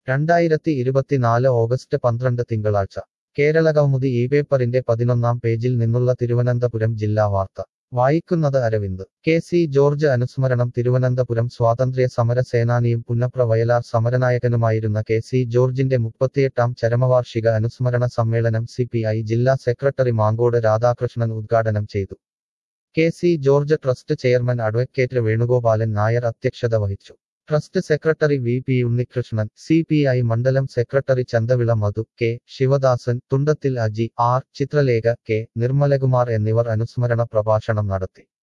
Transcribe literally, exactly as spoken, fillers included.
രണ്ടായിരത്തി ഇരുപത്തിനാല് ഓഗസ്റ്റ് പന്ത്രണ്ട് തിങ്കളാഴ്ച കേരളകൗമുദി ഈ പേപ്പറിന്റെ പതിനൊന്നാം പേജിൽ നിന്നുള്ള തിരുവനന്തപുരം ജില്ലാ വാർത്ത വായിക്കുന്നത് അരവിന്ദ്. കെ സി ജോർജ് അനുസ്മരണം തിരുവനന്തപുരം സ്വാതന്ത്ര്യ സമര സേനാനിയും പുന്നപ്ര വയലാർ സമരനായകനുമായിരുന്ന കെ സി ജോർജിന്റെ മുപ്പത്തിയെട്ടാം ചരമവാർഷിക അനുസ്മരണ സമ്മേളനം സി പി ഐ ജില്ലാ സെക്രട്ടറി മാങ്കോട് രാധാകൃഷ്ണൻ ഉദ്ഘാടനം ചെയ്തു. K C George trust chairman advocate Venugopalan Nair അധ്യക്ഷത വഹിച്ചു. Trust secretary V P Unnikrishnan, C P I മണ്ഡലം secretary Chanthavila Madhu, K Sivadasan, Thundathil Aji, R Chithralekha, K Nirmalakumar എന്നിവർ അനുസ്മരണ പ്രഭാഷണം നടത്തി.